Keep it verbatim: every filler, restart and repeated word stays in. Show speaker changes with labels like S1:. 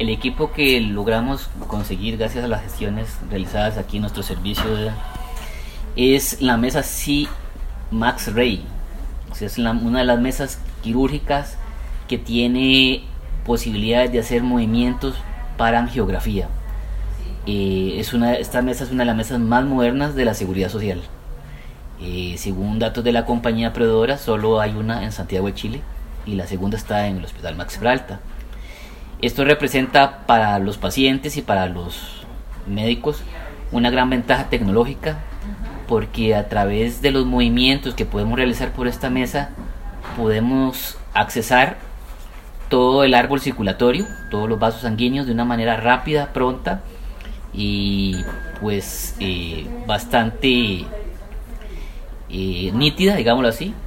S1: el equipo que logramos conseguir gracias a las gestiones realizadas aquí en nuestro servicio de, es la mesa C Max Ray. O sea, es la, una de las mesas quirúrgicas que tiene posibilidades de hacer movimientos para angiografía. Eh, es una, esta mesa es una de las mesas más modernas de la seguridad social. Eh, según datos de la compañía proveedora, solo hay una en Santiago de Chile y la segunda está en el Hospital Max Peralta. Esto representa para los pacientes y para los médicos una gran ventaja tecnológica, porque a través de los movimientos que podemos realizar por esta mesa podemos accesar todo el árbol circulatorio, todos los vasos sanguíneos de una manera rápida, pronta y pues eh, bastante eh, nítida, digámoslo así,